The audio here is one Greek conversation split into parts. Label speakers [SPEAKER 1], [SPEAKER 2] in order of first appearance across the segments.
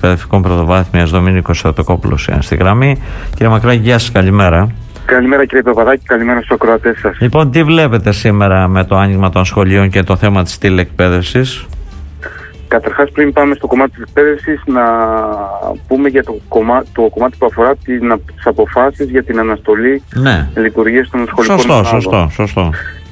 [SPEAKER 1] Εκπαιδευτικών Πρωτοβάθμιας, Δομήνικος Σωτοκόπουλος στη γραμμή. Κύριε Μακράκη, γεια σας, καλημέρα.
[SPEAKER 2] Καλημέρα κύριε Παπαδάκη, καλημέρα στους ακροατές σας.
[SPEAKER 1] Λοιπόν, τι βλέπετε σήμερα με το άνοιγμα των σχολείων και το θέμα της τηλεκπαίδευσης?
[SPEAKER 2] Καταρχάς, πριν πάμε στο κομμάτι της εκπαίδευσης, να πούμε για το κομμάτι που αφορά τις αποφάσεις για την αναστολή λειτουργίας των σχολικών μονάδων. Σωστό.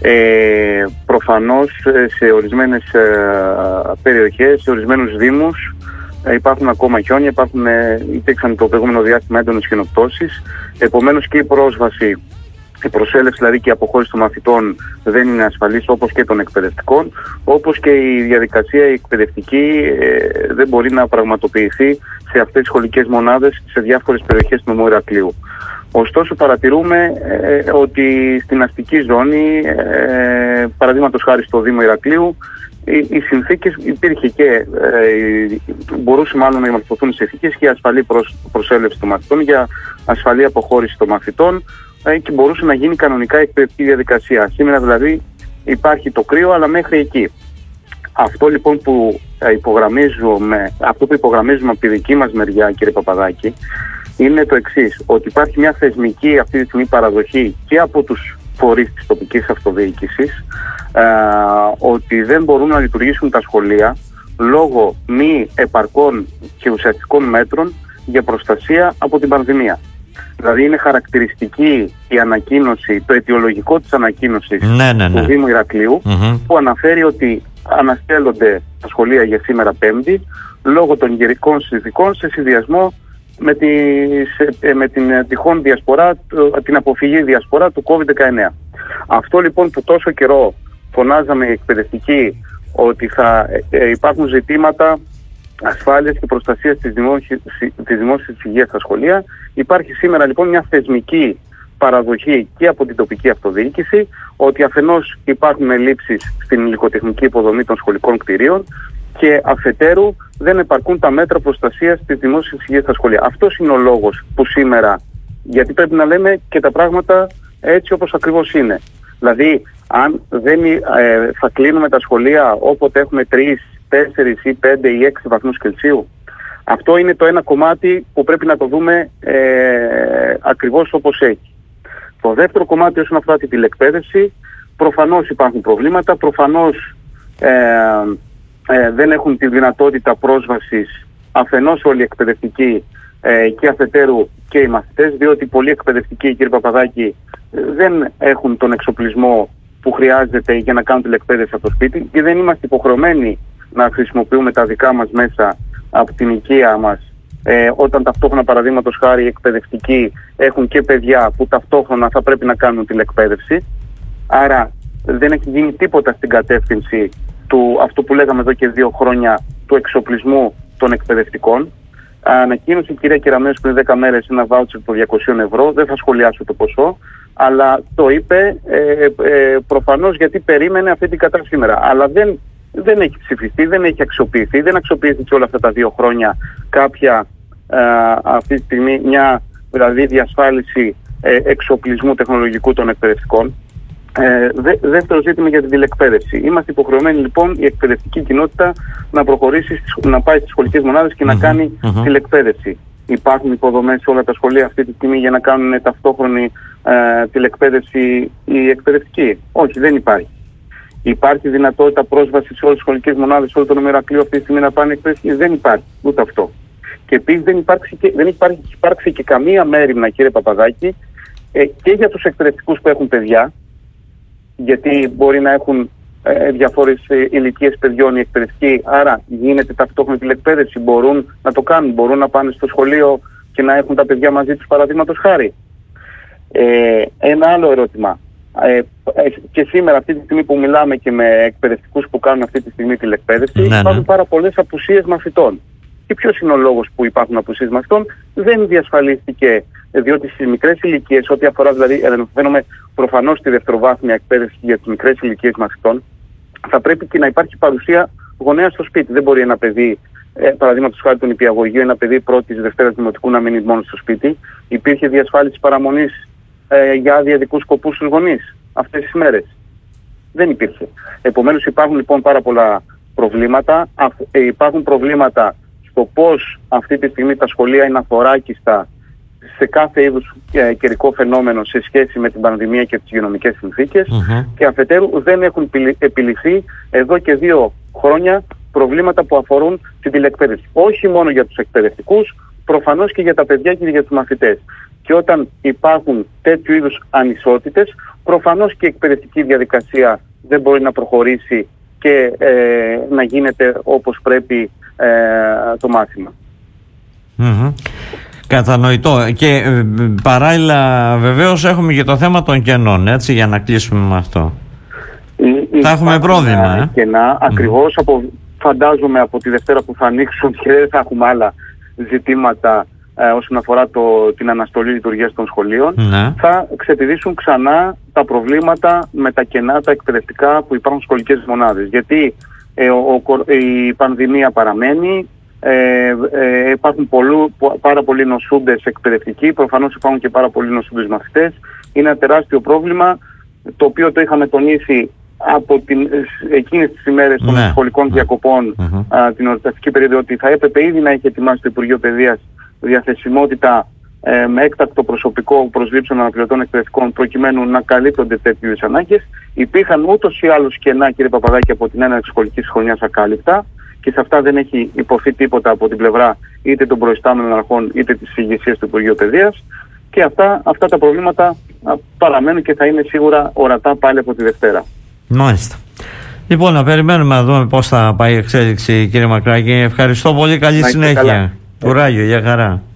[SPEAKER 2] Προφανώς σε ορισμένες περιοχές, σε ορισμένους δήμους υπάρχουν ακόμα χιόνια, υπήρξαν το προηγούμενο διάστημα έντονες χιονοπτώσεις. Επομένως και η πρόσβαση, η προσέλευση δηλαδή και η αποχώρηση των μαθητών δεν είναι ασφαλής, όπως και των εκπαιδευτικών, όπως και η διαδικασία η εκπαιδευτική δεν μπορεί να πραγματοποιηθεί σε αυτές τις σχολικές μονάδες σε διάφορες περιοχές του νομού Ηρακλείου. Ωστόσο παρατηρούμε ότι στην αστική ζώνη, παραδείγματος χάρη στο Δήμο Ηρακλείου, οι συνθήκες υπήρχε και μπορούσε μάλλον να διαμορφωθούν οι συνθήκες για ασφαλή προσέλευση των μαθητών, για ασφαλή αποχώρηση των μαθητών και μπορούσε να γίνει κανονικά η εκπαιδευτική διαδικασία. Σήμερα δηλαδή υπάρχει το κρύο, αλλά μέχρι εκεί. Αυτό λοιπόν που υπογραμμίζουμε από τη δική μας μεριά, κύριε Παπαδάκη, είναι το εξής, ότι υπάρχει μια θεσμική αυτή τη στιγμή παραδοχή και από τους φορείς της τοπικής αυτοδιοίκησης ότι δεν μπορούν να λειτουργήσουν τα σχολεία λόγω μη επαρκών και ουσιαστικών μέτρων για προστασία από την πανδημία. Δηλαδή είναι χαρακτηριστική η ανακοίνωση, το αιτιολογικό της ανακοίνωσης του Δήμου Ηρακλείου που αναφέρει ότι αναστέλλονται τα σχολεία για σήμερα Πέμπτη λόγω των καιρικών συνθηκών σε συνδυασμό με την τυχόν διασπορά, την αποφυγή διασπορά του COVID-19. Αυτό λοιπόν που τόσο καιρό φωνάζαμε οι εκπαιδευτικοί ότι θα υπάρχουν ζητήματα ασφάλειας και προστασίας της δημόσιας υγείας στα σχολεία, υπάρχει σήμερα λοιπόν μια θεσμική παραδοχή και από την τοπική αυτοδιοίκηση ότι αφενός υπάρχουν ελλείψεις στην υλικοτεχνική υποδομή των σχολικών κτηρίων και αφετέρου δεν επαρκούν τα μέτρα προστασίας της δημόσιας υγείας στα σχολεία. Αυτός είναι ο λόγος που σήμερα, γιατί πρέπει να λέμε και τα πράγματα έτσι όπως ακριβώς είναι. Δηλαδή, αν δεν θα κλείνουμε τα σχολεία όποτε έχουμε 3, 4 ή 5 ή 6 βαθμούς Κελσίου, αυτό είναι το ένα κομμάτι που πρέπει να το δούμε ακριβώς όπως έχει. Το δεύτερο κομμάτι όσον αφορά την τηλεκπαίδευση, προφανώς υπάρχουν προβλήματα, προφανώς δεν έχουν τη δυνατότητα πρόσβασης αφενός όλοι οι εκπαιδευτικοί και αφετέρου και οι μαθητές, διότι πολλοί εκπαιδευτικοί, κύριε Παπαδάκη, δεν έχουν τον εξοπλισμό που χρειάζεται για να κάνουν τηλεκπαίδευση από το σπίτι και δεν είμαστε υποχρεωμένοι να χρησιμοποιούμε τα δικά μας μέσα από την οικία μας, όταν ταυτόχρονα, παραδείγματος χάρη, οι εκπαιδευτικοί έχουν και παιδιά που ταυτόχρονα θα πρέπει να κάνουν τηλεκπαίδευση. Άρα δεν έχει γίνει τίποτα στην κατεύθυνση του αυτό που λέγαμε εδώ και 2 χρόνια, του εξοπλισμού των εκπαιδευτικών. Ανακοίνωσε η κυρία Κεραμέως πριν 10 μέρες ένα βάουτσερ των 200 ευρώ, δεν θα σχολιάσω το ποσό, αλλά το είπε προφανώς γιατί περίμενε αυτή την κατάσταση σήμερα. Αλλά δεν έχει ψηφιστεί, δεν έχει αξιοποιηθεί, δεν αξιοποιήθηκε όλα αυτά τα 2 χρόνια κάποια αυτή τη στιγμή μια δηλαδή διασφάλιση εξοπλισμού τεχνολογικού των εκπαιδευτικών. Δεύτερο ζήτημα για την τηλεκπαίδευση. Είμαστε υποχρεωμένοι λοιπόν η εκπαιδευτική κοινότητα να προχωρήσει, να πάει στις σχολικές μονάδες και να κάνει τηλεκπαίδευση. Υπάρχουν υποδομές σε όλα τα σχολεία αυτή τη στιγμή για να κάνουν ταυτόχρονη τηλεκπαίδευση οι εκπαιδευτικοί? Όχι, δεν υπάρχει. Υπάρχει δυνατότητα πρόσβαση σε όλες τις σχολικές μονάδες, σε όλο το Ηρακλείο αυτή τη στιγμή να πάνε εκπαιδευτικοί? Δεν υπάρχει ούτε αυτό. Και επίσης δεν υπάρχει υπάρξει και καμία μέριμνα, κύριε Παπαδάκη, και για τους εκπαιδευτικούς που έχουν παιδιά, γιατί μπορεί να έχουν διαφόρες ηλικίες παιδιών οι εκπαιδευτικοί, άρα γίνεται ταυτόχρονη τηλεκπαίδευση, μπορούν να το κάνουν, μπορούν να πάνε στο σχολείο και να έχουν τα παιδιά μαζί τους, παραδείγματος χάρη. Ένα άλλο ερώτημα. Και σήμερα αυτή τη στιγμή που μιλάμε και με εκπαιδευτικούς που κάνουν αυτή τη στιγμή τηλεκπαίδευση, υπάρχουν πάρα πολλές απουσίες μαθητών. Και ποιος είναι ο λόγος που υπάρχουν απουσίες μαθητών? Δεν διασφαλίστηκε, διότι στις μικρές ηλικίες, ό,τι αφορά δηλαδή, ενδιαφέρομαι προφανώς τη δευτεροβάθμια εκπαίδευση για τις μικρές ηλικίες μαθητών, θα πρέπει και να υπάρχει παρουσία γονέα στο σπίτι. Δεν μπορεί ένα παιδί, παραδείγματος χάρη του νηπιαγωγείου, ένα παιδί πρώτης Δευτέρας Δημοτικού να μείνει μόνο στο σπίτι. Υπήρχε διασφάλιση παραμονής για άδεια δικούς σκοπούς στους γονείς αυτές τις μέρες? Δεν υπήρχε. Επομένως υπάρχουν λοιπόν πάρα πολλά προβλήματα. Υπάρχουν προβλήματα στο πώς αυτή τη στιγμή τα σχολεία είναι αθωράκιστα σε κάθε είδους καιρικό φαινόμενο σε σχέση με την πανδημία και τις υγειονομικές συνθήκες, και αφετέρου δεν έχουν επιληθεί εδώ και 2 χρόνια προβλήματα που αφορούν την τηλεκπαίδευση. Όχι μόνο για τους εκπαιδευτικούς, προφανώς και για τα παιδιά και για τους μαθητές. Και όταν υπάρχουν τέτοιου είδους ανισότητες, προφανώς και η εκπαιδευτική διαδικασία δεν μπορεί να προχωρήσει και να γίνεται όπως πρέπει το μάθημα.
[SPEAKER 1] Κατανοητό. Και παράλληλα βεβαίως έχουμε και το θέμα των κενών, έτσι, για να κλείσουμε με αυτό. Θα έχουμε πρόβλημα.
[SPEAKER 2] Κενά, ακριβώς φαντάζομαι από τη Δευτέρα που θα ανοίξουν και δεν θα έχουμε άλλα ζητήματα όσον αφορά την αναστολή λειτουργίας των σχολείων, θα ξεπηδήσουν ξανά τα προβλήματα με τα κενά, τα εκπαιδευτικά που υπάρχουν στις σχολικές μονάδες. Γιατί η πανδημία παραμένει, υπάρχουν πάρα πολλοί νοσούντες εκπαιδευτικοί, προφανώς υπάρχουν και πάρα πολλοί νοσούντες μαθητές. Είναι ένα τεράστιο πρόβλημα, το οποίο το είχαμε τονίσει από εκείνες τις ημέρες των σχολικών διακοπών, την εορταστική περίοδο, ότι θα έπρεπε ήδη να έχει ετοιμάσει το Υπουργείο Παιδείας διαθεσιμότητα με έκτακτο προσωπικό προσλήψεων αναπληρωτών εκπαιδευτικών, προκειμένου να καλύπτονται τέτοιες ανάγκες. Υπήρχαν ούτως ή άλλως κενά, κύριε Παπαδάκη, από την έναρξη σχολικής χρονιάς ακάλυπτα, και σε αυτά δεν έχει υποθεί τίποτα από την πλευρά είτε των προϊστάμενων αρχών είτε της ηγεσίας του Υπουργείου Παιδείας, και αυτά τα προβλήματα παραμένουν και θα είναι σίγουρα ορατά πάλι από τη Δευτέρα.
[SPEAKER 1] Μάλιστα. Λοιπόν, να περιμένουμε να δούμε πώς θα πάει η εξέλιξη, κύριε Μακράκη. Ευχαριστώ πολύ. Καλή συνέχεια. Κουράγιο, για χαρά.